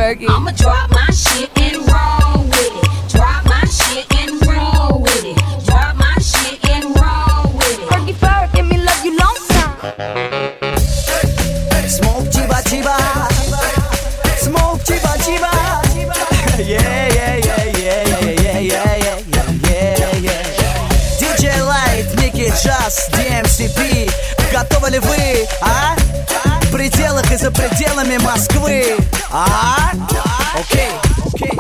work it. I'ma drop my shit and roll with it. Drop my shit and roll with it. Drop my shit and roll with it. Fergie Ferg, give me love you long time. Smoke chiba chiba. Smoke chiba chiba. Yeah, yeah, yeah, yeah, yeah, yeah, yeah, yeah, yeah. DJ Light, Nicky Just, DMCP. Готовы ли вы, а? В пределах и за пределами Москвы, а? Окей, окей.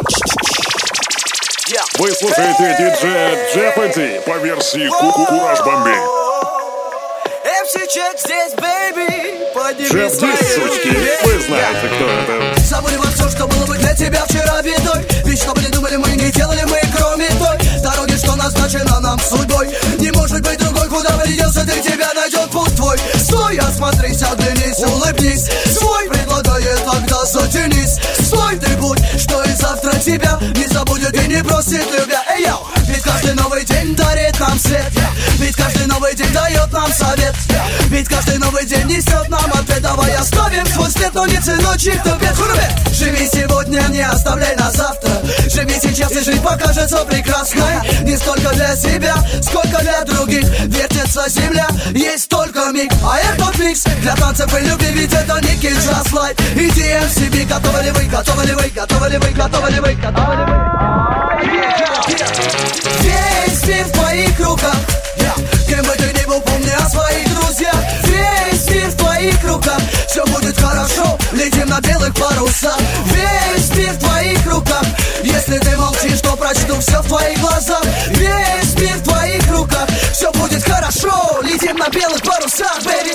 Вы слушаете диджея Джеффа Ди по версии Кураж Бомбей. MC Check здесь, бэйби. Подними Джефф Ди, сучки, вы знаете, кто это. Забыли во все, что было бы для тебя вчера бедой. Ведь что бы ни думали мы, не делали мы, кроме той дороги, что назначена нам судьбой. Не может быть другой, куда бы ни делся ты, тебя найдет путь твой. Стой, осмотрись, оглянись, улыбнись. Свой предлагает, тогда затянись. Свой ты будь, что и завтра тебя не забудет и не бросит любя. Эй, йоу, ведь каждый новый день дарит нам свет. Ведь каждый новый день дает нам совет. Ведь каждый новый день несет нам ответ. Давай оставим свой след, но не ценой чьих-то бед. Живи сегодня, не оставляй на завтра. Живи сейчас, и жизнь покажется прекрасной. Не столько для себя, сколько для других. Вертится земля, есть только миг. А этот микс для танцев и любви. Ведь это Nicky Just Light и DMCP. Готовы ли вы, готовы ли вы, готовы ли вы, готовы ли вы, готовы ли вы? Весь мир в твоих руках. Кем бы ты ни был, помни о своих друзьях. Весь мир в твоих руках. Все будет хорошо, летим на белых парусах. Весь мир в твоих руках. Если ты молчишь, то прочту все в твоих глазах. Весь мир в твоих руках. Все будет хорошо, летим на белых парусах, baby.